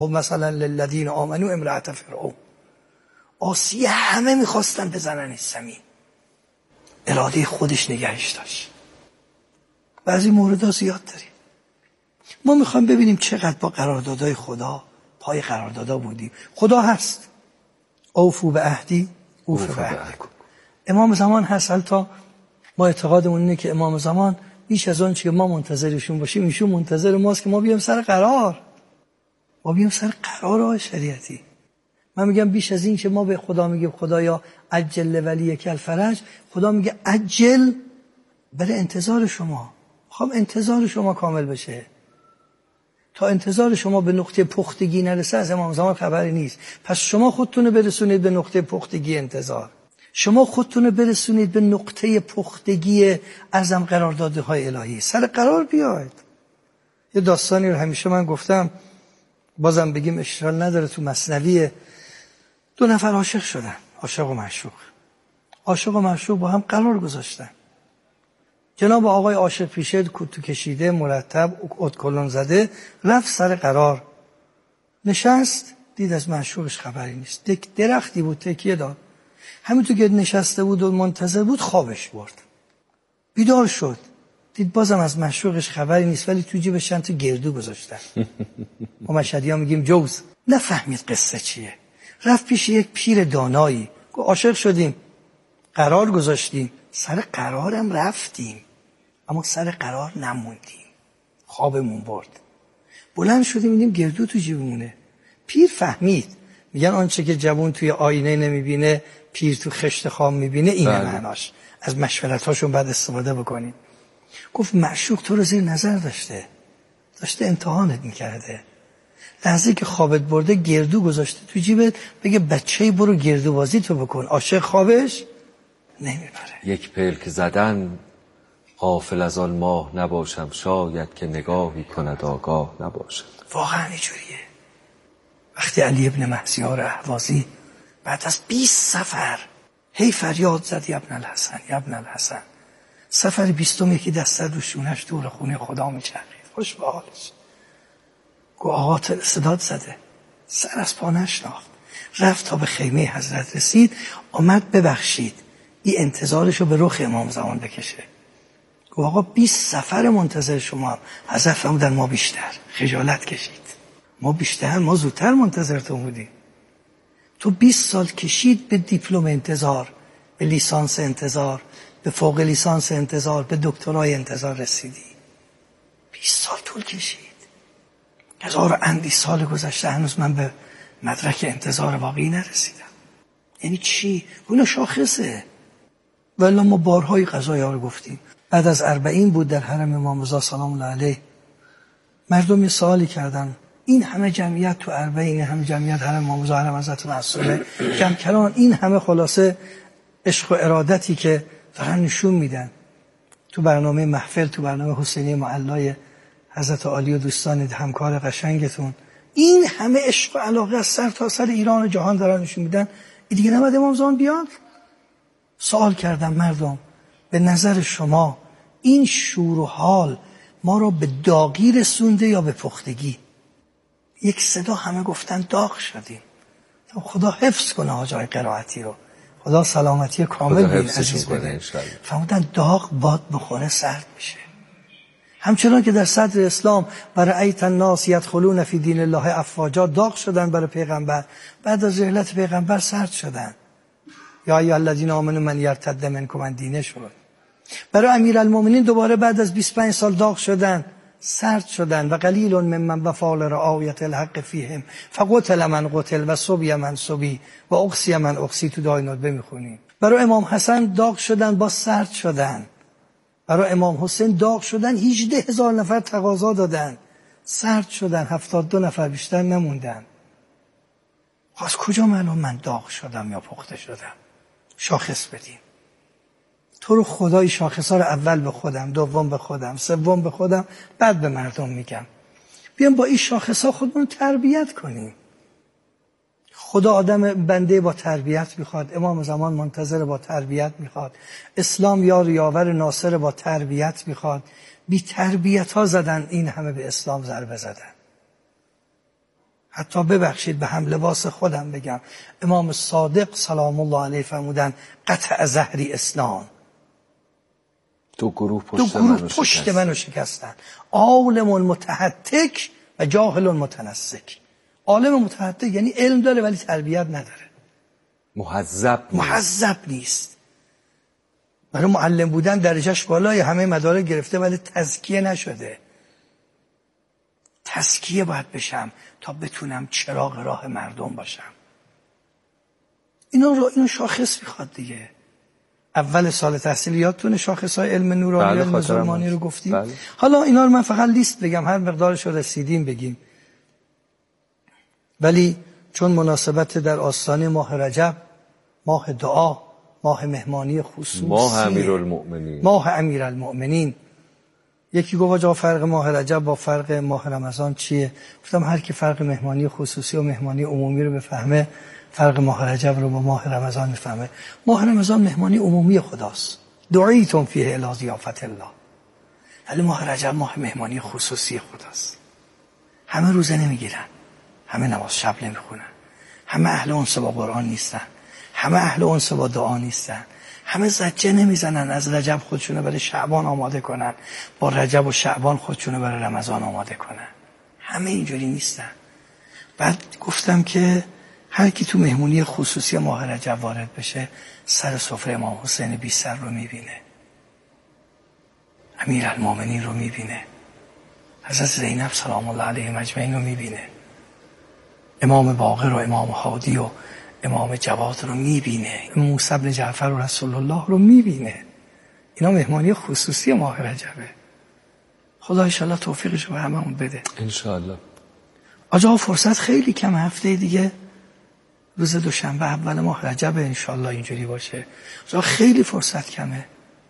و مثلا للذین آمنوا امرأة فرعون، آسیه همه میخواستن بزنن زمین، اراده خودش نگهش داشت. بعضی موردها زیاد داریم. ما میخوایم ببینیم چقدر با قراردادهای خدا پای قراردادها بودیم. خدا هست، اوفو به عهدی اوفو به عهدکم. امام زمان هست. حتی ما اعتقادمون اینه که امام زمان بیش از اون که ما منتظرشون باشیم ایشون منتظر ماست که ما بیام سر قرار. ما بیام سر قرار شریعتی. من میگم بیش از این که ما به خدا میگیم خدایا عجل ولیک الفرج، خدا میگه عجل برای انتظار شما. میخوام انتظار شما کامل بشه. تا انتظار شما به نقطه پختگی نرسه از امام زمان خبری نیست. پس شما خودتون برسونید به نقطه پختگی انتظار. شما خودتون برسونید به نقطه پختگی اعظم قراردادهای الهی. سر قرار بیاید. یه داستانی رو همیشه من گفتم، بازم بگیم اشکال نداره. تو مثنوی 2 نفر عاشق شدن، عاشق و معشوق. عاشق و معشوق با هم قرار گذاشتن. جناب آقای عاشق پیشه کتو کشیده مرتب ادکلون زده رفت سر قرار، نشست، دید از معشوقش خبری نیست. درختی بود تکیه داد. همینطور که نشسته بود و منتظر بود خوابش برد. بیدار شد دید بازم از معشوقش خبری نیست، ولی تو جیبش چند تا گردو گذاشتن. ما مشهدی‌ها میگیم جوز. نفهمید قصه چیه. رفت پیش یک پیر دانایی، گفت عاشق شدیم، قرار گذاشتیم، سر قرارم رفتیم اما سر قرار نموندیم، خوابمون برد. بلند شدیم می‌بینیم گردو تو جیبمونه. پیر فهمید. میگن آنچه که جوان توی آینه نمیبینه پیر تو خشت خام میبینه. اینه معناش. از مشورتاشون بعد استفاده بکنیم. گفت معشوق تو رو زیر نظر داشته امتحانت میکرده. لحظه که خوابت برده گردو گذاشته تو جیبت، بگه بچه‌ای برو گردو بازی تو بکن. عاشق خوابش نمیبره. یک پلک زدن غافل از آن ماه نباشم، شاید که نگاهی کند آگاه نباشد. واقعا اینجوریه. وقتی علی ابن مهزیار اهوازی بعد از 20 سفر هی فریاد زد یا ابن الحسن یا ابن الحسن، سفر 20م که دست رو شونش دور خونه خدا میچرخید، خوش به حالش. گو آقا صداد زده، سر از پا نشناخت، رفت تا به خیمه حضرت رسید، آمد ببخشید این انتظارشو به رخ امام زمان بکشه. گو آقا 20 سفر منتظر شما. حضرت فرمودن ما بیشتر. خجالت کشید. ما بیشتر، ما زودتر منتظر تو بودیم. تو 20 سال کشید به دیپلم انتظار، به لیسانس انتظار، به فوق لیسانس انتظار، به دکترای انتظار رسیدی. 20 سال طول کشید. 1000 اندی سال گذشته هنوز من به مدرک انتظار واقعی نرسیدم. یعنی چی؟ اون شاخصه. ولی ما بارهای قضایی ها رو گفتیم. بعد از 40 بود در حرم امام رضا سلام الله علیه، مردم یه سوالی کردن، این همه جمعیت تو 40، این همه جمعیت حرم امام رضا، حرم حضرت معصومه، جمع‌کران، این همه خلاصه عشق و ارادتی که دارن نشون میدن تو برنامه محفل، تو برنامه حسینی معلای حضرت عالی و دوستان همکار قشنگتون، این همه عشق و علاقه از سر تا سر ایران و جهان دارن نشون میدن. این دیگه نباید امام زمان بیاد؟ سوال کردم مردم، به نظر شما این شور و حال ما رو به داغی رسونده یا به پختگی؟ یک صدا همه گفتن داغ شدیم. خدا حفظ کنه آجای قرائتی رو، خدا سلامتی کامل به این عزیز بده. فرمودن داغ باد بخوره سرد میشه. همچنان که در صدر اسلام برای ایت الناس یدخلون فی دین الله افواجا داغ شدن برای پیغمبر، بعد از رحلت پیغمبر سرد شدن. یا ایها الذین آمنوا من یرتد منکم عن دینه شد. برای امیرالمومنین دوباره بعد از 25 سال داغ شدن، سرد شدن. و قلیل ممن وفا لرعایة الحق فیهم فقتل من قتل و صبی من صبی و اقصی من اقصی. تو دعای ندبه میخونیم. برای امام حسن داغ شدن، با سرد شدن. برای امام حسین داغ شدن، 18,000 نفر تقاضا دادن، سرد شدن، 72 نفر بیشتر نموندن. از کجا معلوم من داغ شدم یا پخته شدم؟ شاخص بدیم. تو رو خدای شاخصا رو اول به خودم، دوم به خودم، سوم به خودم، بعد به مردم میگم. بیام با این شاخصا خودمون تربیت کنیم. خدا آدم بنده با تربیت میخواد. امام زمان منتظر با تربیت میخواد. اسلام یار یاور ناصر با تربیت میخواد. بی تربیت ها زدن این همه به اسلام ضربه زدن. حتی ببخشید به هم لباس خودم بگم، امام صادق سلام الله علیه فرمودن قطع ظهری اثنان، دو گروه پشت منو شکستن، عالم متحتک و جاهل متنسک. عالم متحتک یعنی علم داره ولی تربیت نداره، مهذب نیست. برای معلم بودن درجهش بالای همه مدارک گرفته ولی تزکیه نشده. تزکیه باید بشم تا بتونم چراغ راه مردم باشم. اینو شاخص میخواد دیگه. اول سال تحصیل یادتونه شاخصهای علم نورانی و علم ظلمانی رو گفتیم. بله. حالا اینا رو من فقط لیست بگم، هر مقدارش رو رسیدیم بگیم. ولی چون مناسبت در آستانه ماه رجب، ماه دعا، ماه مهمانی خصوصی، ماه امیرالمؤمنین، یکی گفت آقا فرق ماه رجب با فرق ماه رمضان چیه؟ گفتم هر کی فرق مهمانی خصوصی و مهمانی عمومی رو بفهمه، فرق ماه رجب رو با ماه رمضان میفهمه. ماه رمضان مهمانی عمومی خداست، دعیتم فیه الی ضیافت الله. ولی ماه رجب ماه مهمانی خصوصی خداست. همه روزه نمیگیرن، همه نماز شب نمیخونن، همه اهل انس با قرآن نیستن، همه اهل انس با دعا نیستن، همه زجه نمیزنن از رجب خودشونو برای شعبان آماده کنن، با رجب و شعبان خودشونو برای رمضان آماده کنن. همه اینجوری نیستن. بعد گفتم که هر کی تو مهمونی خصوصی ماه رجب وارد بشه، سر سفره امام حسین بی سر رو میبینه، امیرالمومنین رو میبینه، حضرت زینب سلام الله علیهم اجمعین رو میبینه، امام باقر و امام هادی و امام جواد رو میبینه، موسی بن جعفر و رسول الله رو میبینه. اینا مهمانی خصوصی ماه رجبه. خدا انشالله توفیقش رو به هممون بده انشالله. آجا فرصت خیلی کم، هفته دیگه روز دوشنبه اول ماه رجب انشالله اینجوری باشه. آجا خیلی فرصت کمه،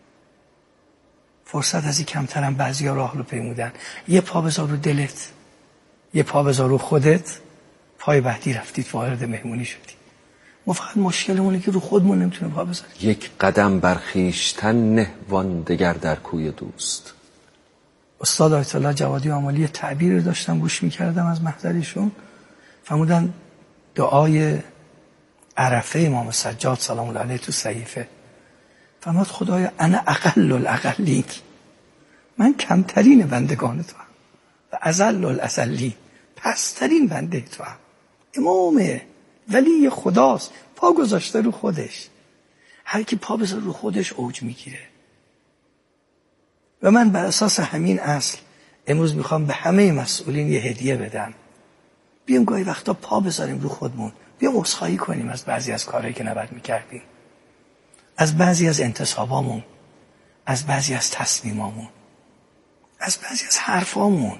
فرصت از این کمترم. بعضیا راه رو پیمودن، یه پا بذار رو دلت، یه پا بذار رو خودت، پای بعدی رفتید وارد مهمونی شدی. ما فقط مشکلمونه که رو خودمون نمیتونیم پا بذاریم. یک قدم بر خویشتن نه وان دگر در کوی دوست. استاد آیت الله جوادی آملی تعبیر داشتم گوش میکردم از محضرشون، فرمودن دعای عرفه امام سجاد سلام الله علیه تو صحیفه، فرمود خدایا انا اقل الاقلین، من کمترین بندگان تو هم و اذل الاذلین، پسترین بنده تو هم. امامه ولی خداست، پا گذاشته رو خودش. هر کی پا بذاره رو خودش اوج میگیره. و من بر اساس همین اصل امروز میخوام به همه مسئولین یه هدیه بدم. بیام گاهی وقتا پا بذاریم رو خودمون، بیام عذرخواهی کنیم از بعضی از کارهایی که نباید میکردیم، از بعضی از انتصابامون، از بعضی از تصمیمامون، از بعضی از حرفامون،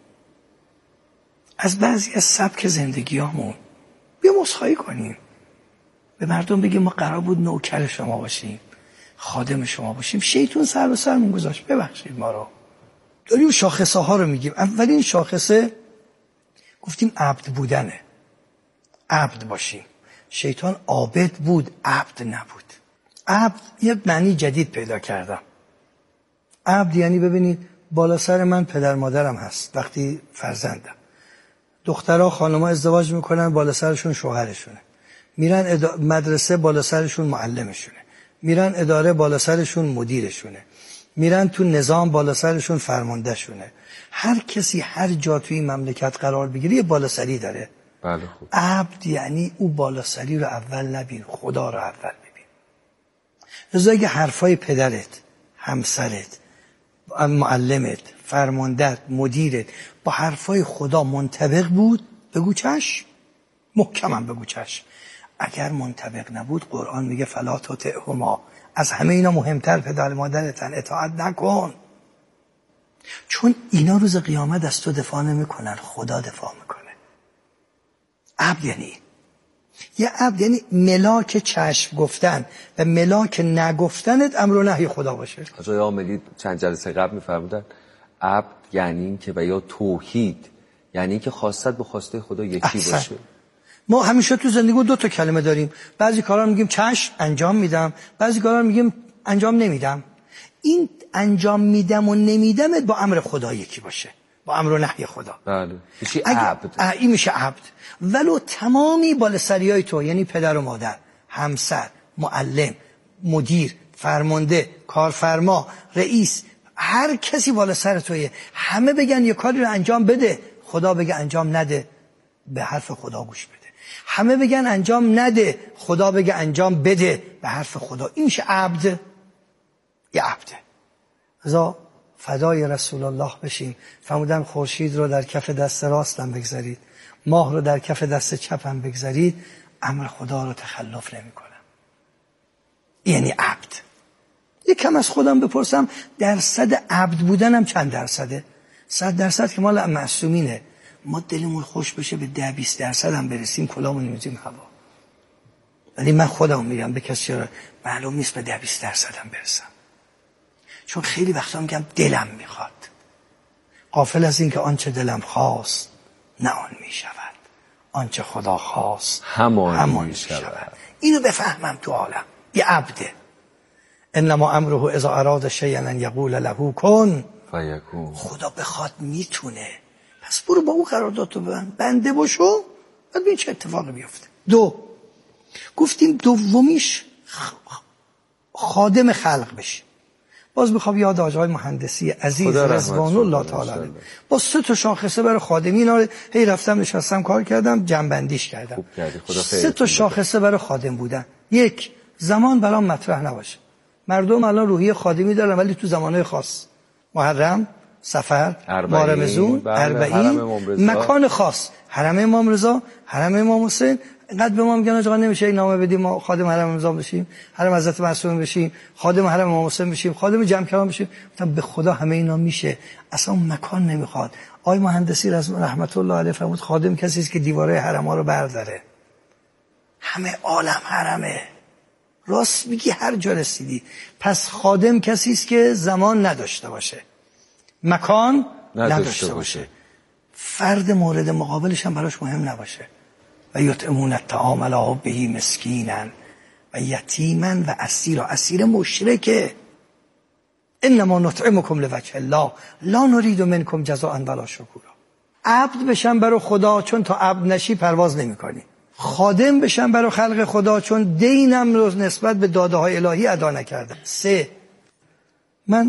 از بعضی از سبک زندگیامون. بیام عذرخواهی کنیم، به مردم بگیم ما قرار بود نوکر شما باشیم، خادم شما باشیم، شیطون سر به سرمون گذاشت، ببخشید ما رو. داریم شاخصه ها رو میگیم. اولین شاخصه گفتیم عبد بودنه، عبد باشیم. شیطان عابد بود، عبد نبود. عبد یه معنی جدید پیدا کردم. عبد یعنی ببینید بالا سر من پدر مادرم هست وقتی فرزندم، دخترها خانم‌ها ازدواج میکنن بالا سرشون شوهرشونه، میرن مدرسه بالا سرشون معلمشونه، میرن اداره بالا سرشون مدیرشونه، میرن تو نظام بالا سرشون فرمانده شونه. هر کسی هر جا توی این مملکت قرار بگیره یه بالا سری داره. بله خوب. عبد یعنی او بالا سری رو اول نبین، خدا رو اول ببین. رضا اگه حرفای پدرت، همسرت، معلمت، فرماندهت، مدیرت با حرفای خدا منطبق بود، بگو چشم، محکمم بگو چشم. اگر منطبق نبود قرآن میگه فلا تطعهما، از همه اینا مهمتر پدر مادرتن، اطاعت نکن. چون اینا روز قیامت از تو دفاع نمیکنن، خدا دفاع میکنه. عبد یعنی یه عبد یعنی ملاک چشم گفتن و ملاک نگفتنت امر و نهی خدا باشه. آقای عاملی چند جلسه قبل میفرمودن عبد یعنی این که و یا توحید یعنی این که خواستت به خواسته خدا یکی احسن. باشه. ما همیشه تو زندگی دو تا کلمه داریم، بعضی کارا میگیم چشم انجام میدم، بعضی کارا میگیم انجام نمیدم. این انجام میدم و نمیدم با امر خدا یکی باشه. با امر و نهی خدا. بله میشه عبد. این میشه عبد. ولو تمامی بالسریای تو، یعنی پدر و مادر، همسر، معلم، مدیر، فرمانده، کارفرما، رئیس، هر کسی بالا سر تویه، همه بگن یه کاری رو انجام بده، خدا بگه انجام نده، به حرف خدا گوش بده. همه بگن انجام نده، خدا بگه انجام بده، به حرف خدا. این میشه عبد. یه عبده. ازا فدای رسول الله بشیم. فرمودن خورشید رو در کف دست راستم بگذارید، ماه رو در کف دست چپم بگذارید، امر خدا رو تخلف نمی کنم. یعنی عبد. یکم از خودم بپرسم درصد عبد بودنم چند درصده؟ 100% که مال معصومینه. ما دلمون خوش بشه به 10-20% هم برسیم، کلامون میزیم هوا. ولی من خودم میگم به کسی را معلوم نیست به 10-20% هم برسم، چون خیلی وقتا میگم دلم میخواد، غافل از این که آنچه دلم خواست نه آن میشود، آنچه خدا خواست همان میشود. اینو بفهمم تو عالم. یه عبده. انما امره اذا اراد شیئا ان یقول له کن فیکون. خدا بخواد میتونه. پس برو با او قراردادتو ببند، بنده باشو، بعد ببین چه اتفاقی بیفته. 2 گفتیم دومیش خادم خلق بشی. باز میخوام یاد آقای مهندسی عزیز رضوان الله تعالی علیه با 3 شاخصه برای خادمی، اینا رو هی رفتم نشستم کار کردم، جمع‌بندیش کردم. 3 شاخصه برای خادم بودن. 1 زمان برام مطرح نباشه. مردم الان روحیه خادمی دارن ولی تو زمانهای خاص، محرم، سفر، ماه رمضان، 40 مکان خاص، حرم امام رضا، حرم امام حسین. اینقدر به ما میگن آقا نمیشه این نامه بدیم ما خادم حرم امام بشیم، حرم حضرت معصوم بشیم، خادم حرم امام حسین بشیم، خادم جمع کلام بشیم. گفتم به خدا همه اینا میشه، اصلا اون مکان نمیخواد. آقای مهندسی رحمت الله علیه فرمود خادم کسی است که دیواره حرم ها رو برداره. همه عالم حرمه. راست میگی، هر جا رسیدی. پس خادم کسی است که زمان نداشته باشه، مکان نداشته باشه، فرد مورد مقابلش هم براش مهم نباشه. و یطعمون الطعام علی حبه مسکینا و یتیما و اسیرا. اسیر مشرکه. انما نطعمکم لوجه الله لا نرید منکم جزاء ولا شکورا. عبد بشن برای خدا، چون تا عبد نشی پرواز نمی‌کنی. خادم بشن برای خلق خدا، چون دینم رو نسبت به داده های الهی ادا نکردم. 3 من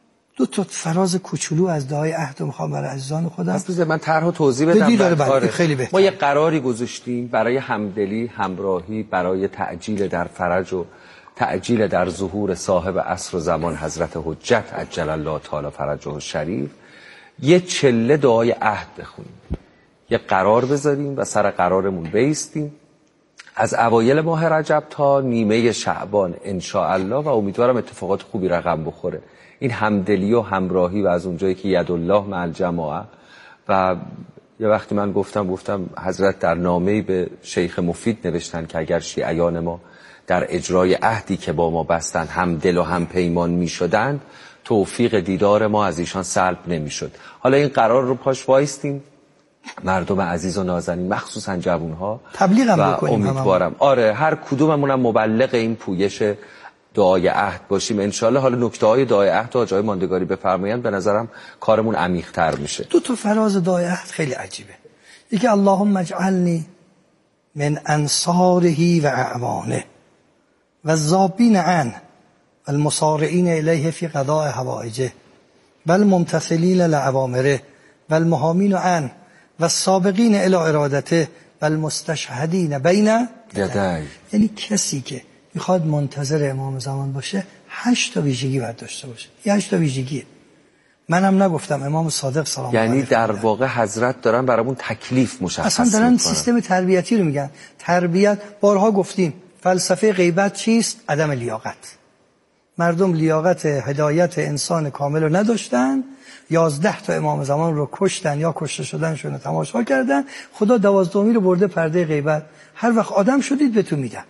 2 فراز کوچولو از دعای عهد رو میخوام برای عزیزان خودم. من طرح توضیح بدم. خیلی بهتر. ما یه قراری گذاشتیم برای همدلی، همراهی، برای تعجیل در فرج و تعجیل در ظهور صاحب عصر و زمان حضرت حجت عجل الله تعالی فرجه الشریف. یه چله دعای عهد بخونیم، یه قرار بذاریم و سر قرارمون بیستیم از اوایل ماه رجب تا نیمه شعبان ان شاء الله، و امیدوارم اتفاقات خوبی رقم بخوره. این همدلی و همراهی و از اونجایی که ید الله مع الجماعه. و یه وقتی من گفتم حضرت در نامه‌ای به شیخ مفید نوشتن که اگر شیعیان ما در اجرای عهدی که با ما بستند هم دل و هم پیمان می شدند، توفیق دیدار ما از ایشان سلب نمی شد. حالا این قرار رو پاش وایستیم، مردم عزیز و نازنین مخصوصا جوانها تبلیغم بکنیم. امیدوارم آره هر کدوممونم مبلغ این پویش دعای عهد باشیم انشالله. حالا نکته های دعای عهد و جای ماندگاری بفرمایند، به نظرم کارمون عمیق‌تر میشه. 2 فراز دعای عهد خیلی عجیبه. یکی اللهم اجعلنی من انصاره و اعوانه و الذابین عنه و المسارعین الیه فی قضاء حوائجه و الممتثلین لأوامره و المحامین عنه و السابقین الی ارادته و المستشهدین بین یدی. یعنی کسی که میخواد منتظر امام زمان باشه 8 ویژگی باید داشته باشه. 8 ویژگیه. منم نگفتم، امام صادق سلام الله علیه. یعنی در واقع حضرت دارن برامون تکلیف مشخص اصلا دارن میکنن. سیستم تربیتی رو میگن. تربیت بارها گفتیم فلسفه غیبت چیست؟ عدم لیاقت. مردم لیاقت هدایت انسان کامل رو نداشتن، 11 تا امام زمان رو کشتن یا کشته شدنشون رو تماشا کردن. خدا 12می رو برده پرده غیبت. هر وقت آدم شدید بهتون میدن.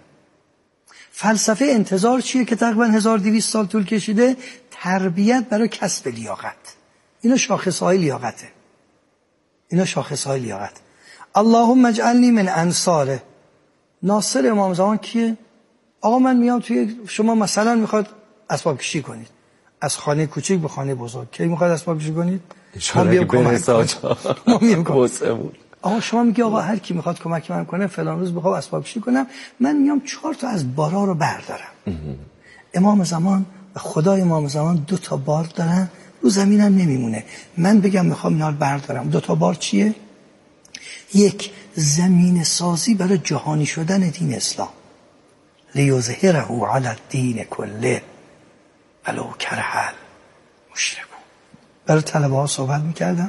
فلسفه انتظار چیه که تقریبا 1200 سال طول کشیده؟ تربیت برای کسب لیاقت. اینا شاخصهای لیاقته. اللهم اجعلنی من انصاره. ناصر امام زمان کیه؟ آقا من میام توی شما مثلا میخواد اسباب کشی کنید، از خانه کوچیک به خانه بزرگ. کی میخواد اسباب کشی کنید؟ انشالله که برسه آجا ما میام بود. آقا شما میگی آقا هر کی میخواد کمک من کنه فلان روز بخوام اسباب کشی کنم، من میام 4 تا از بارا رو بردارم. امام زمان و خدای امام زمان 2 تا بار دارن، رو زمین هم نمیمونه. من بگم میخوام اینا رو بردارم، 2 تا بار چیه؟ یک، زمین سازی برای جهانی شدن دین اسلام، لیظهره علی الدین کله ولو کره المشرکون. برای طلبه ها صحبت میکردم،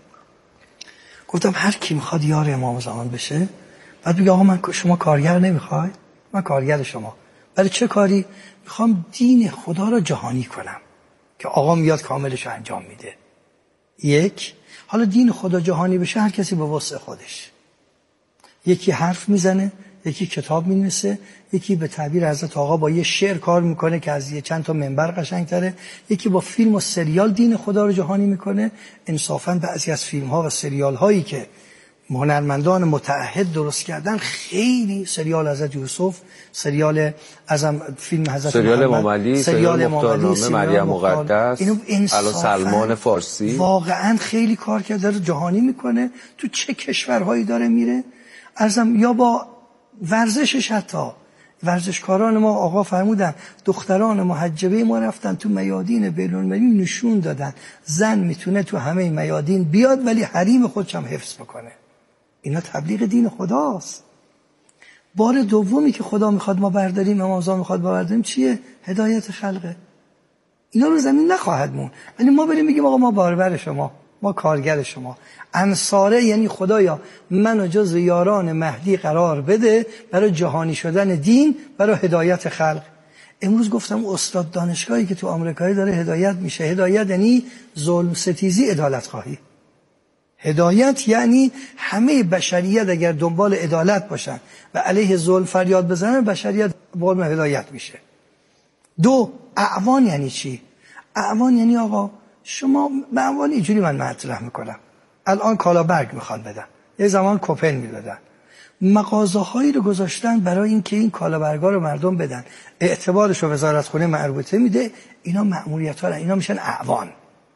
گفتم هر کی میخواد یار امام زمان بشه بعد بگه آقا شما کارگر نمیخوای؟ من کارگر شما. برای چه کاری؟ میخوام دین خدا رو جهانی کنم که آقا میاد کاملش رو انجام میده. یک، حالا دین خدا جهانی بشه هر کسی به وسع خودش، یکی حرف میزنه، یکی کتاب مینویسه، یکی به تعبیر حضرت آقا با یه شعر کار میکنه که از یه چند تا منبر قشنگتره، یکی با فیلم و سریال دین خدا رو جهانی میکنه. انصافاً بعضی از فیلم ها و سریال هایی که هنرمندان متعهد درست کردن، خیلی سریال حضرت یوسف، سریال ازم فیلم حضرت سریال محمد، امام علی، سریال مختارنامه، مریم مقدس، علی سلمان فارسی، واقعا خیلی کار کرده، داره جهانی میکنه. تو چه کشورهایی داره میره ارزم، یا با ورزشش، حتی ورزشکاران ما آقا فرمودن دختران محجبه ما رفتن تو میادین بین‌المللی نشون دادن زن میتونه تو همه میادین بیاد ولی حریم خودش هم حفظ بکنه. اینا تبلیغ دین خداست. بار دومی که خدا میخواد ما برداریم، امام زمان میخواد ما برداریم، چیه؟ هدایت خلقه. اینا رو زمین نخواهد مون، ولی ما بریم بگیم آقا ما باربر شما، ما کارگر شما. انصاره یعنی خدایا منو جز یاران مهدی قرار بده برای جهانی شدن دین، برای هدایت خلق. امروز گفتم استاد دانشگاهی که تو آمریکایی داره هدایت میشه. هدایت یعنی ظلم ستیزی، عدالت خواهی. هدایت یعنی همه بشریت اگر دنبال عدالت باشن و علیه ظلم فریاد بزنن، بشریت قرم هدایت میشه. دو، اعوان یعنی چی؟ اعوان یعنی آقا شما اعوان اینجوری من مطرح میکنم، الان کالابرگ میخوان بدن، یه زمان کوپن میدادن، مغازه‌هایی رو گذاشتن برای اینکه این کالابرگا رو مردم بدن، اعتبارش رو وزارتخونه مربوطه میده، اینا مأموریت‌ها، اینا میشن اعوان.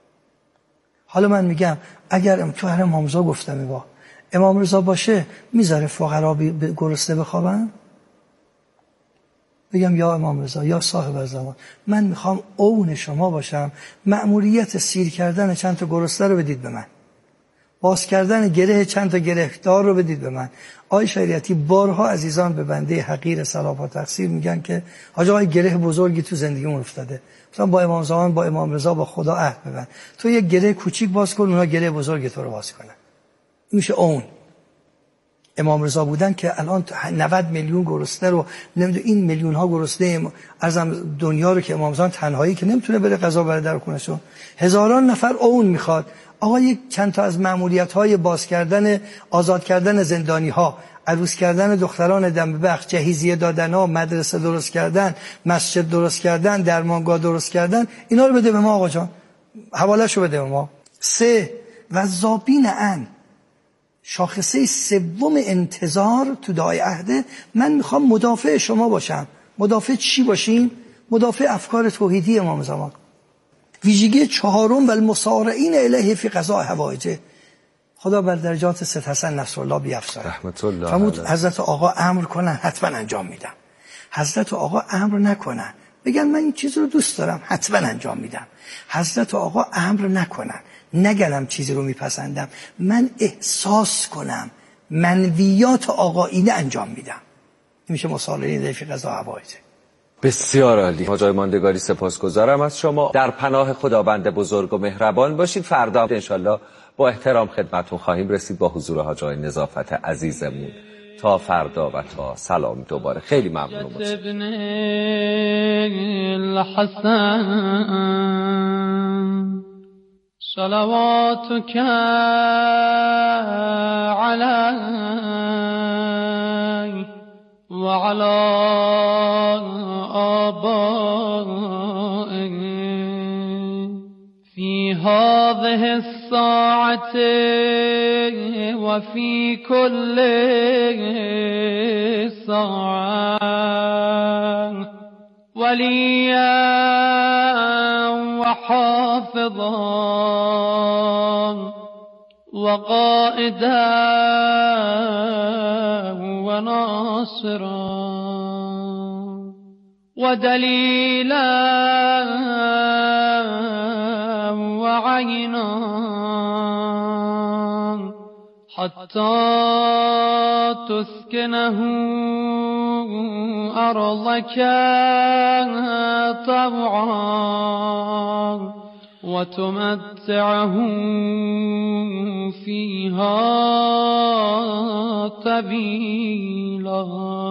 حالا من میگم اگر تو هر امام رضا گفتم با امام رضا باشه میذاره فقرا گرسنه بخوابن؟ بگم یا امام رضا یا صاحب زمان، من میخوام اون شما باشم، مأموریت سیر کردن چند تا گرسنه رو بدید به من، باز کردن گره چند تا گرهدار رو بدید به من. آقای شریعتی بارها عزیزان به بنده حقیر صلاح و تقصیر میگن که حاج آقای گره بزرگی تو زندگیمون افتاده، مثلا با امام زمان، با امام رضا، با خدا عهد ببند تو یک گره کوچیک باز کن، اونا گره بزرگ تو رو باز کنن. میشه اون امام رضا بودن که الان 90 میلیون گرسنه رو نمیدونم، این میلیون ها گرسنه ارزم دنیا رو که امام زمان تنهایی که نمیتونه بره غذا بره در خونه‌شون، هزاران نفر اون میخواد. آقا یک چند تا از مأموریت‌های باز کردن، آزاد کردن زندانی‌ها، عروس کردن دختران دم بخش، جهیزیه دادن‌ها، مدرسه درست کردن، مسجد درست کردن، درمانگاه درست کردن، اینا رو بده به ما آقا جان، حواله‌شو بده به ما. 3 وذابین عن، شاخصه سوم انتظار تو دعای عهده، من میخوام مدافع شما باشم. مدافع چی باشیم؟ مدافع افکار توحیدی امام زمان. ویژگی 4 و المسارعین الیه فی قضاء حوائجه. خدا بر درجات سید حسن نصرالله بیفزاید رحمت الله فرمود حضرت آقا امر کنن حتما انجام میدم، حضرت آقا امر نکنن بگن من این چیز رو دوست دارم حتما انجام میدم، حضرت آقا امر نکنن نگنم چیزی رو میپسندم، من احساس کنم منویات آقایینه انجام میدم. این میشه مسارعین الیه فی قضاء حوائجه. بسیار عالی. حاج آقای ماندگاری سپاسگزارم از شما. در پناه خداوند بزرگ و مهربان باشید. فردا انشالله با احترام خدمتتون خواهیم رسید با حضور حاج آقای نظافت عزیزمون. تا فردا و تا سلام دوباره. خیلی ممنونم. صلواتك علی وعلى آبائه في هذه الساعة وفي كل ساعة وليا وحافظا وقائدا وناصرا ودليلا وعينا حتى تسكنه أرضك طوعا وتمتعه فيها طويلا.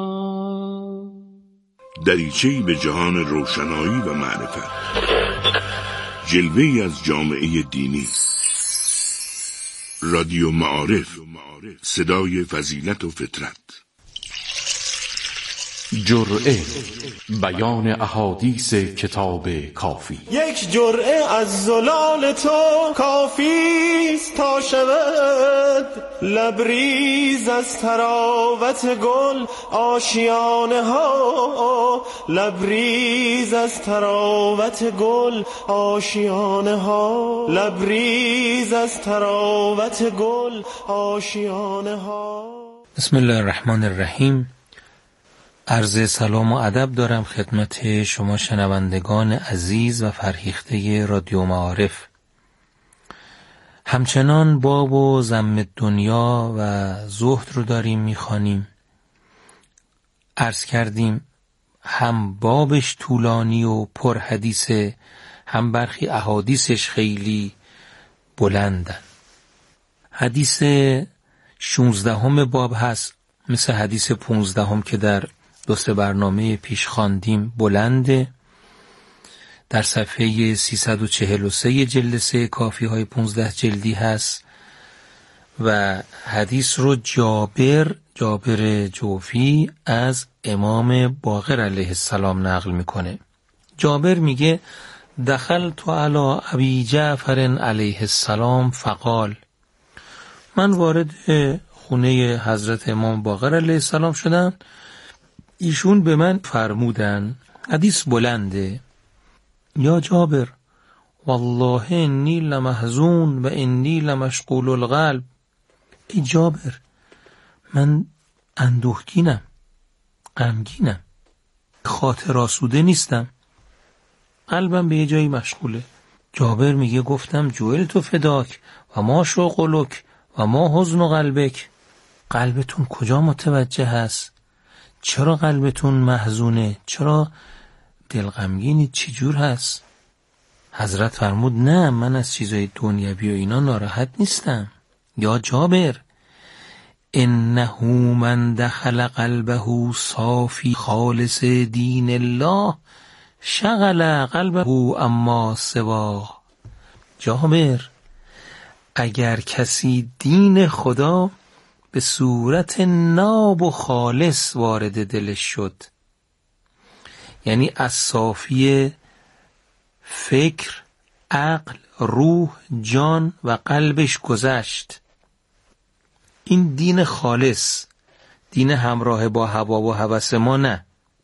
دریچه‌ای به جهان روشنایی و معرفت، جلوه‌ای از جامعه دینی. رادیو معارف، صدای فضیلت و فطرت. جرعه، بیان احادیث کتاب کافی. یک جرعه از زلال تو کافیست تا شود لبریز از تراوت گل آشیانه ها، لبریز از تراوت گل آشیانه ها، لبریز از تراوت گل آشیانه ها. بسم الله الرحمن الرحیم. عرض سلام و ادب دارم خدمت شما شنوندگان عزیز و فرهیخته رادیو معارف. همچنان باب و ذم دنیا و زهد رو داریم میخوانیم. عرض کردیم هم بابش طولانی و پر حدیثه، هم برخی احادیثش خیلی بلندن. حدیث 16 باب هست، مثل حدیث 15 که در دوست برنامه پیش خواندیم بلنده. در صفحه 343 جلد 3 کافی های 15 جلدی هست و حدیث رو جابر جوفی از امام باقر علیه السلام نقل میکنه. جابر میگه دخلت علی ابی جعفر علیه السلام فقال، من وارد خونه حضرت امام باقر علیه السلام شدم، ایشون به من فرمودن، حدیث بلنده، یا جابر والله انی لمحزون و انی لمشغول القلب. ای جابر من اندوهگینم، غمگینم، خاطر آسوده نیستم، قلبم به یه جایی مشغوله. جابر میگه گفتم جویل تو فداک و ما شغلک و ما حزن و قلبک. قلبتون کجا متوجه هست؟ چرا قلبتون محزونه؟ چرا دلغمگینی؟ چی جور هست؟ حضرت فرمود نه، من از چیزای دنیوی و اینا ناراحت نیستم. یا جابر انه من دخل قلبه صافی خالص دین الله شغل قلبه اما سوا. جابر اگر کسی دین خدا به صورت ناب و خالص وارد دلش شد، یعنی از صافی فکر، عقل، روح، جان و قلبش گذشت، این دین خالص، دین همراه با هوا و هوس ما نه.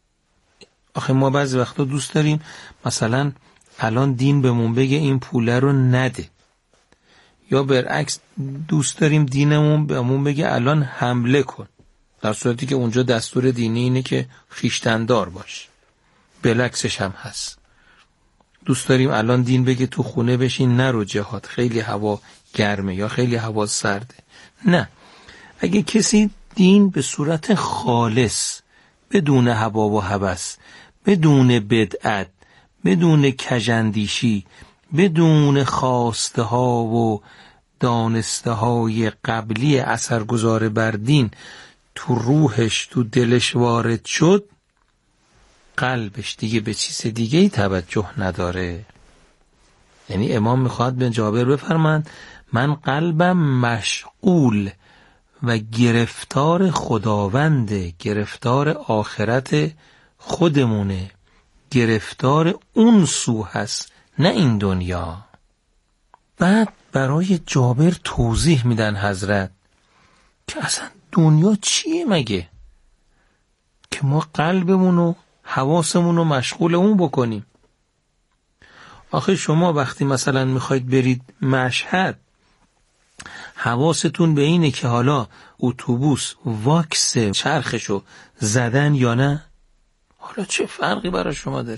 آخه ما بعضی وقتا دوست داریم مثلا الان دین بهمون بگه این پوله رو نده، یا برعکس دوست داریم دینمون بهمون بگه الان حمله کن، در صورتی که اونجا دستور دینی اینه که خویشتن‌دار باش. بالعکسش هم هست، دوست داریم الان دین بگه تو خونه بشین نرو جهاد، خیلی هوا گرمه یا خیلی هوا سرده. نه، اگه کسی دین به صورت خالص، بدون هوا و هوس، بدون بدعت، بدون کژاندیشی، بدون خواسته ها و دانسته های قبلی اثرگذار بر دین تو روحش، تو دلش وارد شد، قلبش دیگه به چیز دیگه ای توجه نداره. یعنی امام میخواد به جابر بفرماند من قلبم مشغول و گرفتار خداونده، گرفتار آخرت خودمونه، گرفتار اون سو هست، نه این دنیا. بعد برای جابر توضیح میدن حضرت که اصلا دنیا چیه مگه که ما قلبمون و حواسمون رو مشغول اون بکنیم. آخه شما وقتی مثلا میخواید برید مشهد، حواستون به اینه که حالا اتوبوس واکس چرخشو زدن یا نه؟ حالا چه فرقی برای شما داره؟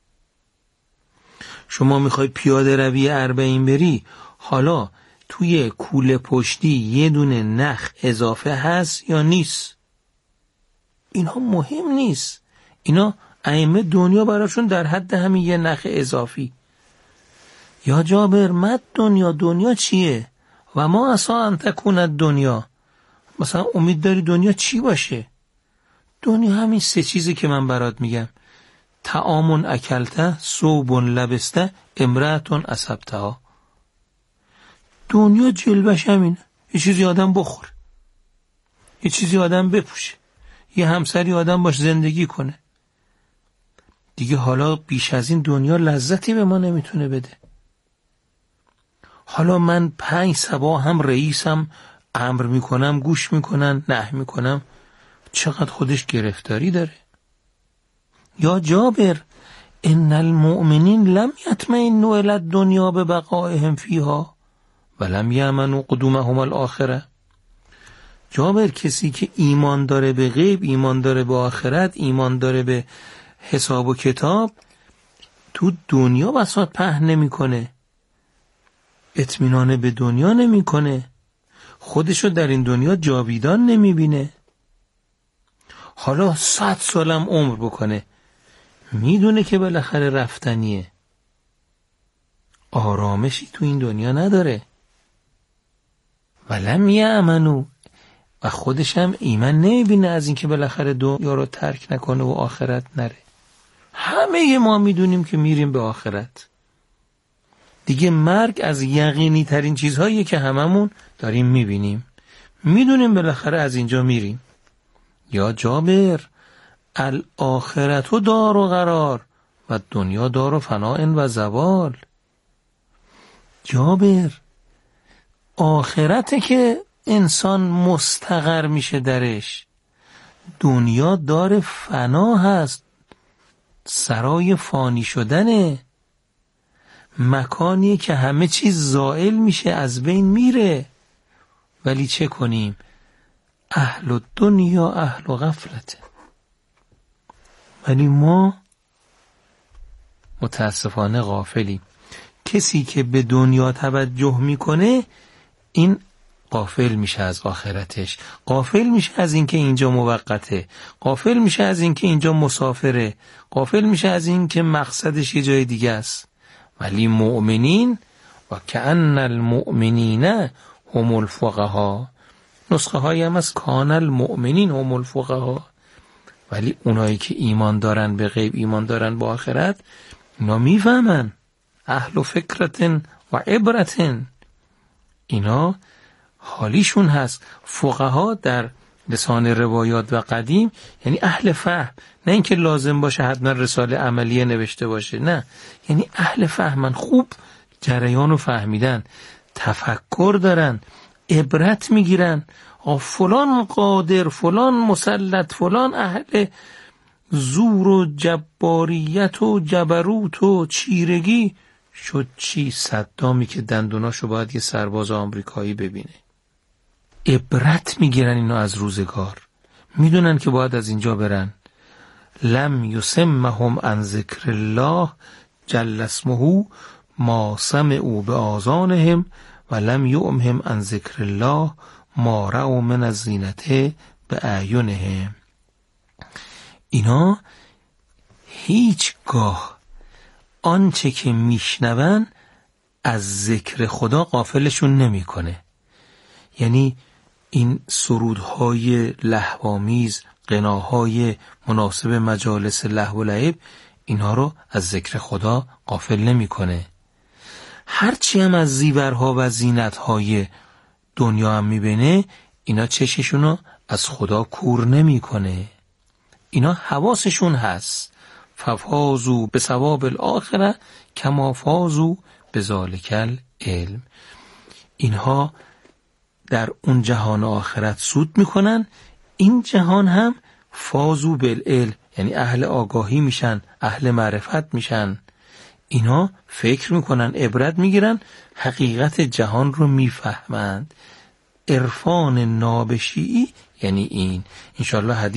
شما میخوای پیاده روی 40 بری، حالا توی کوله پشتی یه دونه نخ اضافه هست یا نیست؟ اینها مهم نیست. اینا ائمه دنیا براشون در حد همین یه نخ اضافی. یا جابر مد دنیا چیه؟ و ما اصلا انتکوند دنیا، مثلا امید داری دنیا چی باشه؟ دنیا همین 3 چیزی که من برات میگم: طعام اکلته، ثوب لبسته، امرأة اصبتها. دنیا جلوش همینه، یه چیزی آدم بخوره، یه چیزی آدم بپوشه، یه همسری آدم باش زندگی کنه. دیگه حالا بیش از این دنیا لذتی به ما نمیتونه بده. حالا من 5 صباح هم رئیسم، امر میکنم، گوش میکنن، نه میکنم، چقدر خودش گرفتاری داره. یا جابر ان المؤمنین لم یطمئنوا الی الدنیا ببقائهم فیها ولم یأمنوا قدومهم الاخره. جابر کسی که ایمان داره به غیب، ایمان داره به آخرت، ایمان داره به حساب و کتاب، تو دنیا بساط پهن نمیکنه، اطمینان به دنیا نمیکنه، خودشو در این دنیا جاویدان نمیبینه. حالا 100 سالم عمر بکنه، میدونه که بالاخره رفتنیه، آرامشی تو این دنیا نداره. ولم یأمنوا، و خودش هم ایمان نمیبینه از این که بالاخره دنیا رو ترک نکنه و آخرت نره. همه ما میدونیم که میریم به آخرت. دیگه مرگ از یقینی ترین چیزهاییه که هممون داریم میبینیم، میدونیم بالاخره از اینجا میریم. یا جابر الاخرت دار و قرار و دنیا دار و فناء و زوال. جابر آخرته که انسان مستقر میشه درش، دنیا دار فنا هست، سرای فانی شدنه، مکانیه که همه چیز زائل میشه، از بین میره. ولی چه کنیم؟ اهل الدنیا اهل غفلته. ولی ما متاسفانه غافلیم. کسی که به دنیا توجه میکنه این غافل میشه از آخرتش، غافل میشه از اینکه اینجا موقته، غافل میشه از اینکه اینجا مسافره، غافل میشه از اینکه مقصدش یه جای دیگه است. ولی مؤمنین و کأن المؤمنین هم الفقها، نسخه هایی هم از کان المؤمنین هم الفقها. ولی اونایی که ایمان دارن به غیب، ایمان دارن به آخرت، اینا میفهمن. اهل فکرتن و عبرتن، اینا حالیشون هست. فقها در لسان روایات و قدیم یعنی اهل فهم، نه اینکه لازم باشه حتما رساله عملیه نوشته باشه، نه، یعنی اهل فهمن، خوب جریان رو فهمیدن، تفکر دارن، عبرت میگیرن. فلان قادر، فلان مسلط، فلان اهل زور و جباریت و جبروت و چیرگی شد چی؟ صدامی که دندوناشو باید یه سرباز آمریکایی ببینه. عبرت میگیرن اینا از روزگار، میدونن که باید از اینجا برن. لم یسمهم عن ذکر الله جل اسمه ما سمعوا بآذانهم و لم یؤمهم عن ذکر الله ما رأوا من الزینة باعینهم. اینا هیچگاه آنچه که میشنون از ذکر خدا غافلشون نمیکنه. یعنی این سرودهای لهوآمیز، غناهای مناسب مجالس لهو و لعب، اینها رو از ذکر خدا غافل نمیکنه. هرچی هم از زیورها و زینتهای دنیا هم میبینه، اینا چششونو از خدا کور نمیکنه. اینا حواسشون هست. ففازوا بثواب الاخره کما فازوا بذالک العلم. اینها در اون جهان آخرت سود میکنن، این جهان هم فازوا بالعلم، یعنی اهل آگاهی میشن، اهل معرفت میشن. اینا فکر میکنن، عبرت میگیرن، حقیقت جهان رو میفهمند. عرفان نابشیعی یعنی این. انشالله حدیث